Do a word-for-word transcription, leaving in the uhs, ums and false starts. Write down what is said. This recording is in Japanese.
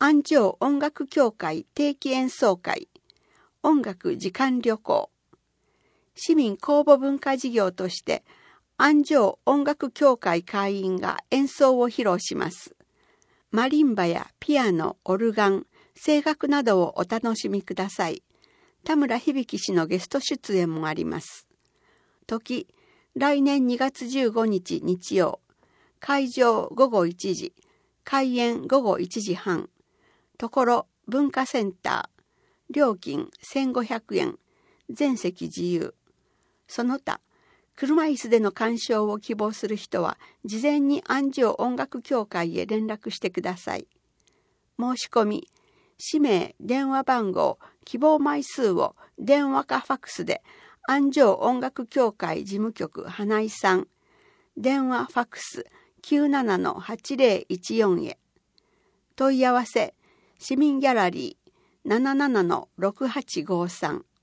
安城音楽協会定期演奏会、音楽時間旅行、市民公募文化事業として安城音楽協会会員が演奏を披露します。マリンバやピアノ、オルガン、声楽などをお楽しみください。田村響氏のゲスト出演もあります。時、来年にがつじゅうごにち日曜、会場ごごいちじ、開演ごごいちじはん、ところ文化センター、料金せんごひゃくえん、全席自由。その他、車椅子での鑑賞を希望する人は、事前に安城音楽協会へ連絡してください。申し込み、氏名、電話番号、希望枚数を電話かファックスで、安城音楽協会事務局花井さん、電話ファックス きゅうななのはちぜろいちよん へ。問い合わせ、市民ギャラリー ななななのろくはちごさん。